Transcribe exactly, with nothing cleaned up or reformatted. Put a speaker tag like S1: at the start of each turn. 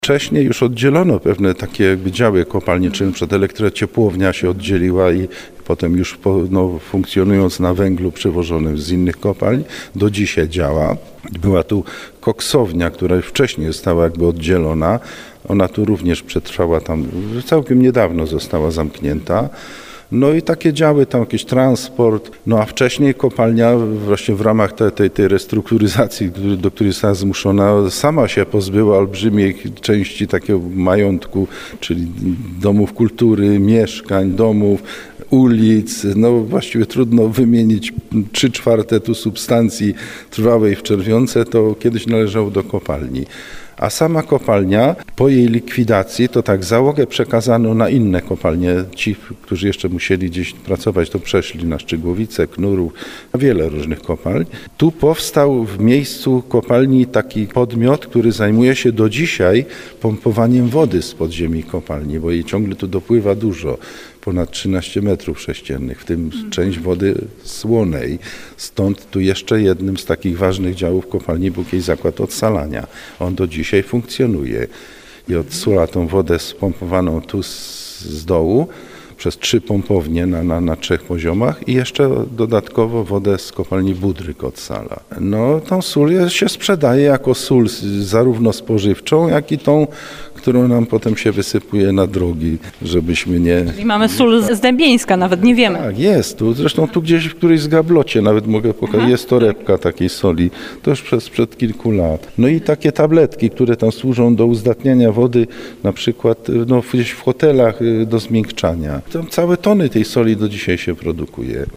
S1: Wcześniej już oddzielono pewne takie jakby działy kopalnicze, np. elektrociepłownia się oddzieliła i potem już po, no, funkcjonując na węglu przewożonym z innych kopalń, do dzisiaj działa. Była tu koksownia, która wcześniej została jakby oddzielona. Ona tu również przetrwała tam, całkiem niedawno została zamknięta. No i takie działy, tam jakiś transport, no a wcześniej kopalnia właśnie w ramach tej, tej, tej restrukturyzacji, do której została zmuszona, sama się pozbyła olbrzymiej części takiego majątku, czyli domów kultury, mieszkań, domów, ulic. No właściwie trudno wymienić trzy czwarte tu substancji trwałej w czerwionce, to kiedyś należało do kopalni. A sama kopalnia, po jej likwidacji, to tak załogę przekazano na inne kopalnie. Ci, którzy jeszcze musieli gdzieś pracować, to przeszli na Szczygłowice, Knurów, na wiele różnych kopalń. Tu powstał w miejscu kopalni taki podmiot, który zajmuje się do dzisiaj pompowaniem wody z podziemi kopalni, bo jej ciągle tu dopływa dużo. Ponad trzynaście metrów sześciennych, w tym część wody słonej. Stąd tu jeszcze jednym z takich ważnych działów kopalni był jakiś zakład odsalania. On do dzisiaj funkcjonuje i odsula tą wodę spompowaną tu z, z dołu przez trzy pompownie na, na, na trzech poziomach i jeszcze dodatkowo wodę z kopalni Budryk odsala. No tą sól się sprzedaje jako sól zarówno spożywczą, jak i tą, którą nam potem się wysypuje na drogi, żebyśmy nie...
S2: Czyli mamy sól z Dębieńska, nawet nie wiemy.
S1: Tak, jest tu. Zresztą tu gdzieś w którejś z gablocie nawet mogę pokazać, jest torebka takiej soli. To już przez, przed kilku lat. No i takie tabletki, które tam służą do uzdatniania wody, na przykład no, gdzieś w hotelach do zmiękczania. Tam całe tony tej soli do dzisiaj się produkuje.